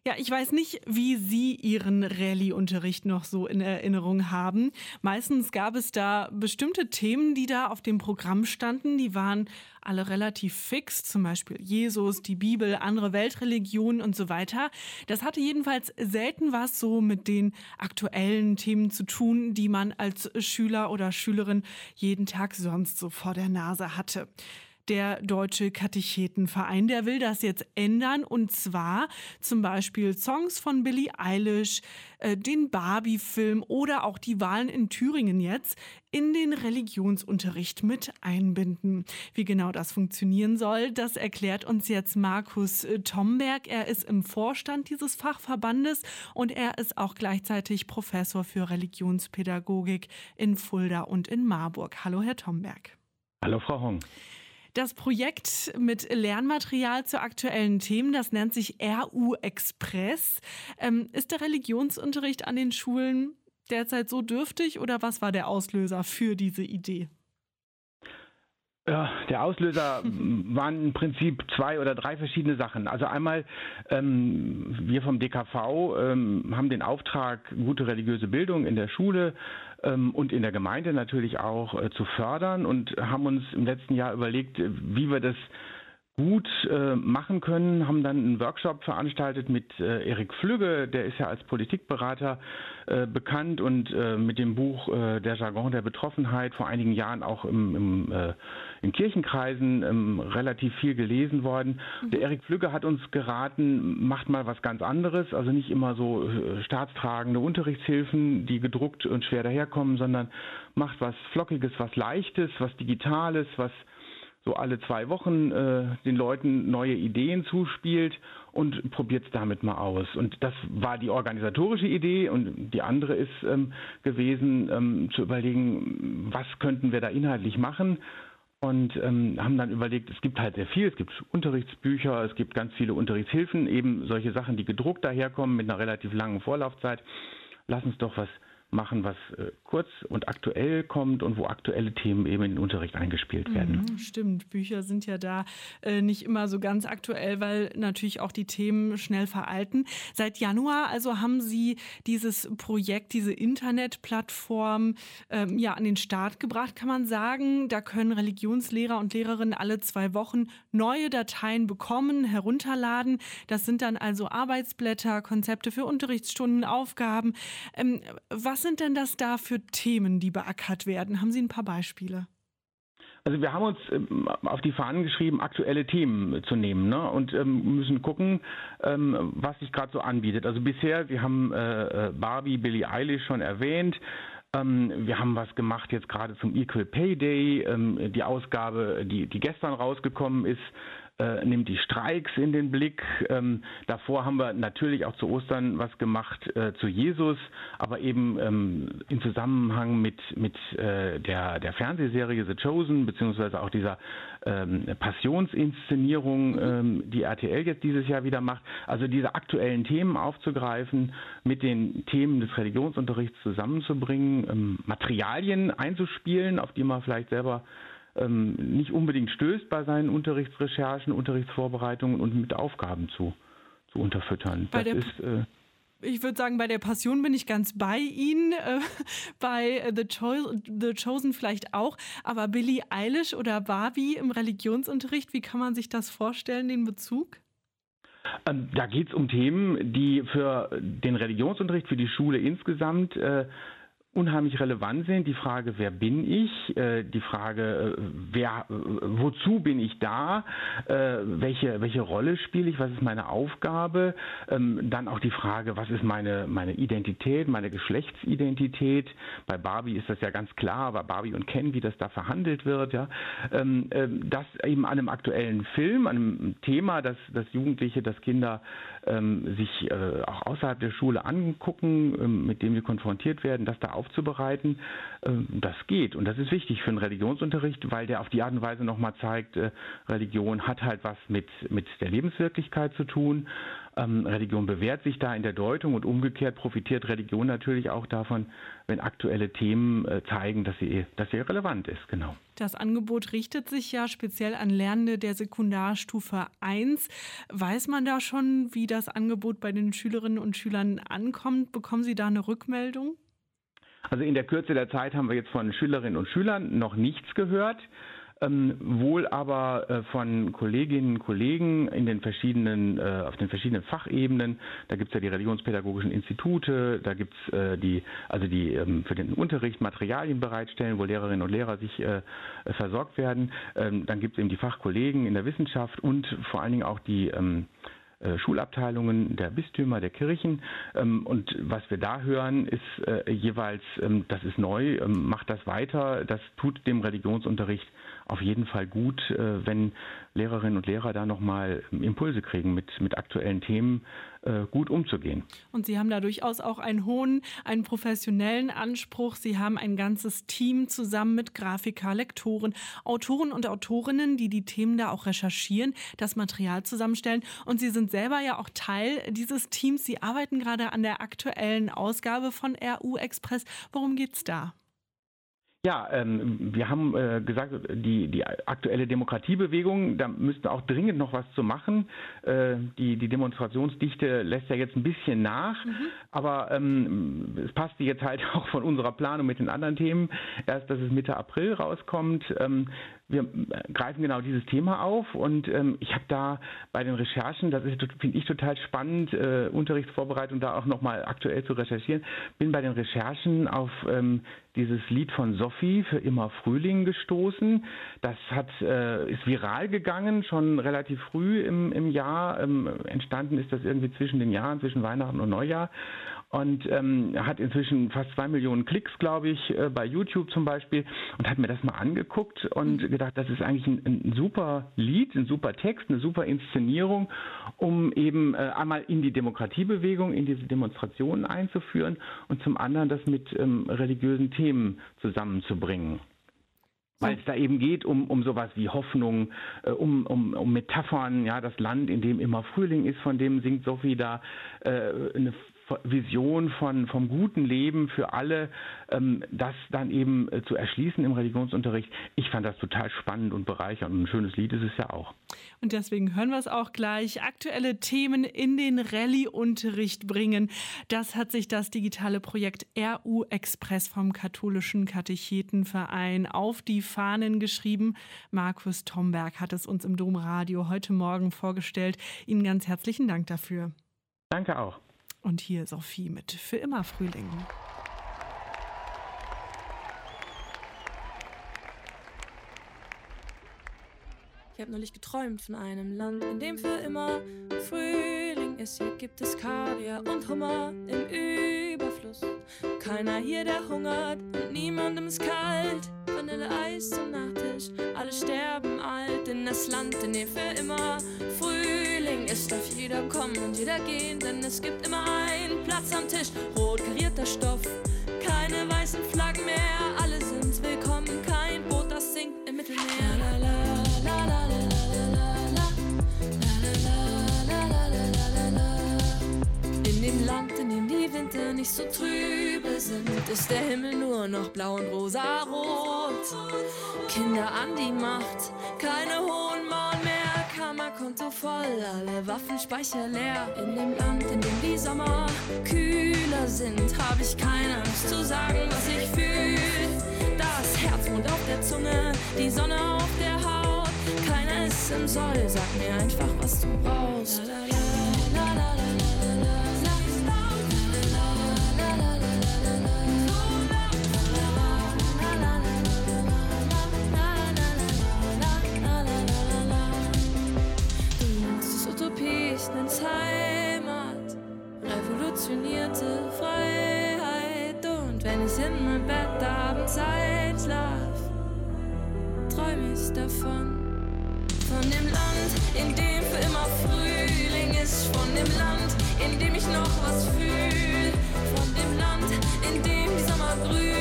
Ja, ich weiß nicht, wie Sie Ihren Rallye-Unterricht noch so in Erinnerung haben. Meistens gab es da bestimmte Themen, die da auf dem Programm standen. Die waren alle relativ fix, zum Beispiel Jesus, die Bibel, andere Weltreligionen und so weiter. Das hatte jedenfalls selten was so mit den aktuellen Themen zu tun, die man als Schüler oder Schülerin jeden Tag sonst so vor der Nase hatte. Der Deutsche Katechetenverein, der will das jetzt ändern, und zwar zum Beispiel Songs von Billie Eilish, den Barbie-Film oder auch die Wahlen in Thüringen jetzt in den Religionsunterricht mit einbinden. Wie genau das funktionieren soll, das erklärt uns jetzt Markus Tomberg. Er ist im Vorstand dieses Fachverbandes und er ist auch gleichzeitig Professor für Religionspädagogik in Fulda und in Marburg. Hallo, Herr Tomberg. Hallo, Frau Hong. Das Projekt mit Lernmaterial zu aktuellen Themen, das nennt sich RU Express. Ist der Religionsunterricht an den Schulen derzeit so dürftig oder was war der Auslöser für diese Idee? Ja, der Auslöser waren im Prinzip 2 oder 3 verschiedene Sachen. Also einmal, wir vom DKV haben den Auftrag, gute religiöse Bildung in der Schule und in der Gemeinde natürlich auch zu fördern, und haben uns im letzten Jahr überlegt, wie wir das gut machen können, haben dann einen Workshop veranstaltet mit Erik Flügge, der ist ja als Politikberater bekannt und mit dem Buch Der Jargon der Betroffenheit vor einigen Jahren auch in Kirchenkreisen relativ viel gelesen worden. Der Erik Flügge hat uns geraten, macht mal was ganz anderes, also nicht immer so staatstragende Unterrichtshilfen, die gedruckt und schwer daherkommen, sondern macht was Flockiges, was Leichtes, was Digitales, was so alle 2 Wochen den Leuten neue Ideen zuspielt und probiert es damit mal aus. Und das war die organisatorische Idee, und die andere ist gewesen, zu überlegen, was könnten wir da inhaltlich machen, und haben dann überlegt, es gibt halt sehr viel, es gibt Unterrichtsbücher, es gibt ganz viele Unterrichtshilfen, eben solche Sachen, die gedruckt daherkommen mit einer relativ langen Vorlaufzeit. Lass uns doch was machen, was kurz und aktuell kommt und wo aktuelle Themen eben in den Unterricht eingespielt werden. Stimmt, Bücher sind ja da nicht immer so ganz aktuell, weil natürlich auch die Themen schnell veralten. Seit Januar also haben Sie dieses Projekt, diese Internetplattform an den Start gebracht, kann man sagen. Da können Religionslehrer und Lehrerinnen alle 2 Wochen neue Dateien bekommen, herunterladen. Das sind dann also Arbeitsblätter, Konzepte für Unterrichtsstunden, Aufgaben. Was sind denn das da für Themen, die beackert werden? Haben Sie ein paar Beispiele? Also wir haben uns auf die Fahnen geschrieben, aktuelle Themen zu nehmen, ne? Und müssen gucken, was sich gerade so anbietet. Also bisher, wir haben Barbie, Billie Eilish schon erwähnt. Wir haben was gemacht jetzt gerade zum Equal Pay Day. Die Ausgabe, die gestern rausgekommen ist, nimmt die Streiks in den Blick. Davor haben wir natürlich auch zu Ostern was gemacht zu Jesus, aber eben in Zusammenhang mit der Fernsehserie The Chosen, beziehungsweise auch dieser Passionsinszenierung, die RTL jetzt dieses Jahr wieder macht. Also diese aktuellen Themen aufzugreifen, mit den Themen des Religionsunterrichts zusammenzubringen, Materialien einzuspielen, auf die man vielleicht selber nicht unbedingt stößt bei seinen Unterrichtsrecherchen, Unterrichtsvorbereitungen, und mit Aufgaben zu unterfüttern. Ich würde sagen, bei der Passion bin ich ganz bei Ihnen, bei The Chosen vielleicht auch, aber Billie Eilish oder Barbie im Religionsunterricht, wie kann man sich das vorstellen, den Bezug? Da geht es um Themen, die für den Religionsunterricht, für die Schule insgesamt unheimlich relevant sind. Die Frage, wer bin ich? Die Frage, wozu bin ich da? Welche Rolle spiele ich? Was ist meine Aufgabe? Dann auch die Frage, was ist meine Identität, meine Geschlechtsidentität? Bei Barbie ist das ja ganz klar, bei Barbie und Ken, wie das da verhandelt wird. Ja? Das eben an einem aktuellen Film, an einem Thema, das Jugendliche, das Kinder sich auch außerhalb der Schule angucken, mit dem sie konfrontiert werden, das da aufzubereiten. Das geht und das ist wichtig für einen Religionsunterricht, weil der auf die Art und Weise nochmal zeigt, Religion hat halt was mit der Lebenswirklichkeit zu tun. Religion bewährt sich da in der Deutung und umgekehrt profitiert Religion natürlich auch davon, wenn aktuelle Themen zeigen, dass sie relevant ist. Genau. Das Angebot richtet sich ja speziell an Lernende der Sekundarstufe 1. Weiß man da schon, wie das Angebot bei den Schülerinnen und Schülern ankommt? Bekommen Sie da eine Rückmeldung? Also in der Kürze der Zeit haben wir jetzt von Schülerinnen und Schülern noch nichts gehört. Wohl aber von Kolleginnen und Kollegen auf den verschiedenen Fachebenen. Da gibt es ja die religionspädagogischen Institute, da gibt es die für den Unterricht Materialien bereitstellen, wo Lehrerinnen und Lehrer sich versorgt werden. Dann gibt es eben die Fachkollegen in der Wissenschaft und vor allen Dingen auch die Schulabteilungen der Bistümer, der Kirchen. Und was wir da hören, ist jeweils, das ist neu, macht das weiter, das tut dem Religionsunterricht auf jeden Fall gut, wenn Lehrerinnen und Lehrer da nochmal Impulse kriegen, mit aktuellen Themen gut umzugehen. Und Sie haben da durchaus auch einen professionellen Anspruch. Sie haben ein ganzes Team zusammen mit Grafiker, Lektoren, Autoren und Autorinnen, die Themen da auch recherchieren, das Material zusammenstellen. Und Sie sind selber ja auch Teil dieses Teams. Sie arbeiten gerade an der aktuellen Ausgabe von RU Express. Worum geht's da? Ja, wir haben gesagt, die aktuelle Demokratiebewegung, da müsste auch dringend noch was zu machen. Die Demonstrationsdichte lässt ja jetzt ein bisschen nach, aber es passt jetzt halt auch von unserer Planung mit den anderen Themen erst, dass es Mitte April rauskommt. Wir greifen genau dieses Thema auf und ich habe da bei den Recherchen, das finde ich total spannend, Unterrichtsvorbereitung da auch nochmal aktuell zu recherchieren, bin bei den Recherchen auf dieses Lied von Sophie für immer Frühling gestoßen. Das ist viral gegangen, schon relativ früh im Jahr. Entstanden ist das irgendwie zwischen den Jahren, zwischen Weihnachten und Neujahr. Und hat inzwischen fast 2 Millionen Klicks, glaube ich, bei YouTube zum Beispiel. Und hat mir das mal angeguckt und gedacht, das ist eigentlich ein super Lied, ein super Text, eine super Inszenierung, um eben einmal in die Demokratiebewegung, in diese Demonstrationen einzuführen und zum anderen das mit religiösen Themen zusammenzubringen. Weil es da eben geht um sowas wie Hoffnung, um Metaphern, ja, das Land, in dem immer Frühling ist, von dem singt Sophie da eine Vision vom guten Leben für alle, das dann eben zu erschließen im Religionsunterricht. Ich fand das total spannend und bereichernd und ein schönes Lied ist es ja auch. Und deswegen hören wir es auch gleich. Aktuelle Themen in den Rallye-Unterricht bringen. Das hat sich das digitale Projekt RU Express vom Katholischen Katechetenverein auf die Fahnen geschrieben. Markus Tomberg hat es uns im Domradio heute Morgen vorgestellt. Ihnen ganz herzlichen Dank dafür. Danke auch. Und hier Sophie mit Für immer Frühling. Ich habe neulich geträumt von einem Land, in dem für immer Frühling ist. Hier gibt es Kaviar und Hummer im Überfluss. Keiner hier, der hungert und niemandem ist kalt. Vanilleeis zum Nachtisch, alle sterben alt. In das Land, in dem für immer Frühling ist, darf jeder kommen und jeder gehen, denn es gibt immer einen Platz am Tisch. Rot karierter Stoff, keine weißen Flaggen mehr. Alle sind willkommen, kein Boot, das sinkt im Mittelmeer. La, la, la, la, la, la. In dem Land, in dem die Winter nicht so trübe sind, ist der Himmel nur noch blau und rosarot. Kinder an die Macht, keine hohen Mauern mehr, Kammerkonto voll, alle Waffenspeicher leer. In dem Land, in dem die Sommer kühler sind, hab ich keine Angst zu sagen, was ich fühl. Das Herzmond auf der Zunge, die Sonne auf der Haut. Keiner ist im Soll, sag mir einfach, was du brauchst. La, la, la, la, la. Nenn's Heimat, revolutionierte Freiheit. Und wenn ich in mein Bett abends einschlaf, träum ich davon. Von dem Land, in dem für immer Frühling ist. Von dem Land, in dem ich noch was fühl. Von dem Land, in dem die Sommer grün.